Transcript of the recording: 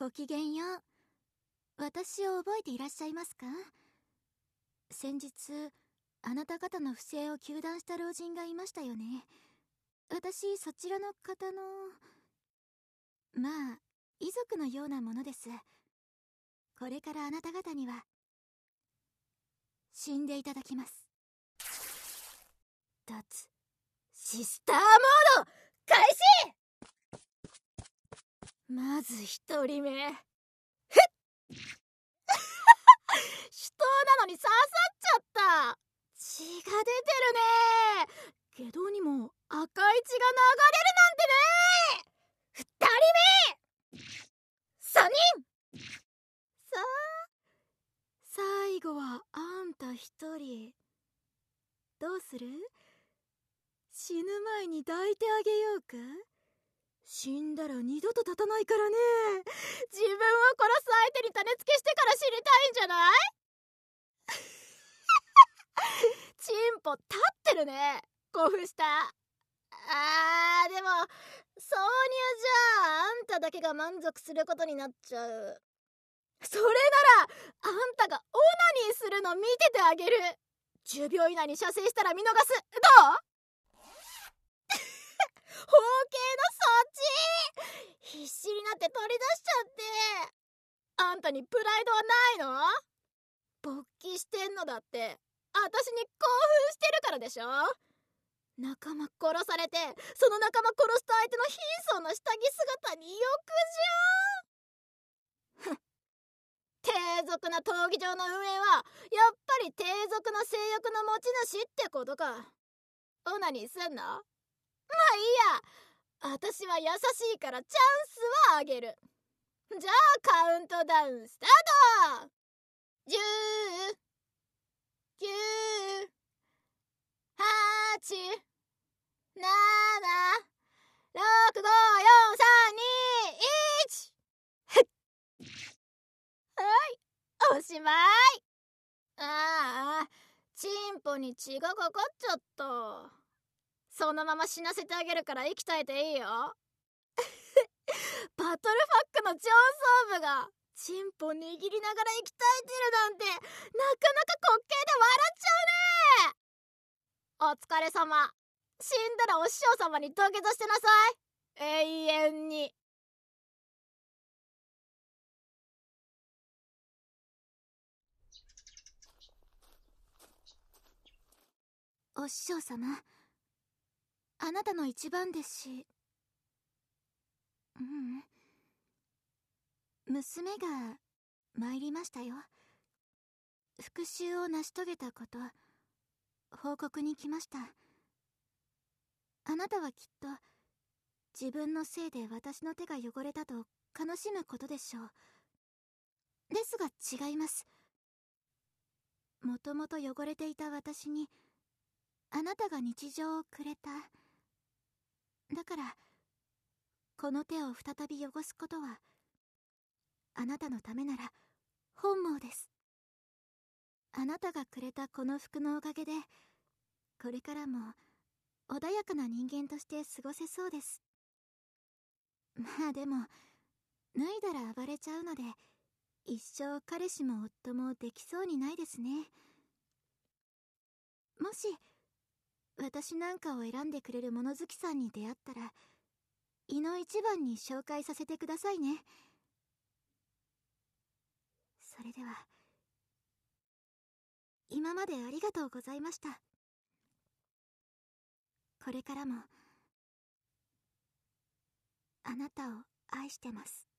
ごきげんよう。私を覚えていらっしゃいますか？先日あなた方の不正を糾弾した老人がいましたよね。私そちらの方の遺族のようなものです。これからあなた方には死んでいただきます。脱シスターモード開始。まず一人目、ふっ死闘なのに刺さっちゃった。血が出てるね。下道にも赤い血が流れるなんてね。二人目、三人。さあ、最後はあんた一人。どうする？死ぬ前に抱いてあげようか？死んだら二度と立たないからね。自分を殺す相手に種付けしてから死にたいんじゃない？チンポ立ってるね。興奮した。でも挿入じゃあんただけが満足することになっちゃう。それならあんたがオナニーするの見ててあげる。10秒以内に射精したら見逃す。どう？包茎のそっち必死になって取り出しちゃって。あんたにプライドはないの？勃起してんのだって私に興奮してるからでしょ。仲間殺されてその仲間殺した相手の貧相な下着姿に浴場。低俗な闘技場の運営はやっぱり低俗な性欲の持ち主ってことか。オナニーすんの？まあいいや、私は優しいからチャンスはあげる。じゃあカウントダウンスタート。10、9、8、7、6、5、4、3、2、1。はい、おしまい。チンポに血がかかっちゃった。そのまま死なせてあげるから息絶えていいよ。バトルファックの上層部がチンポ握りながら息絶えてるなんてなかなか滑稽で笑っちゃうね。お疲れ様。死んだらお師匠様に土下座してなさい。永遠に。お師匠様、あなたの一番弟子。娘が参りましたよ。復讐を成し遂げたこと報告に来ました。あなたはきっと自分のせいで私の手が汚れたと悲しむことでしょう。ですが違います。もともと汚れていた私にあなたが日常をくれた。だからこの手を再び汚すことはあなたのためなら本望です。あなたがくれたこの服のおかげでこれからも穏やかな人間として過ごせそうです。まあでも脱いだら暴れちゃうので一生彼氏も夫もできそうにないですね。もし私なんかを選んでくれる物好きさんに出会ったら胃の一番に紹介させてくださいね。それでは今までありがとうございました。これからもあなたを愛してます。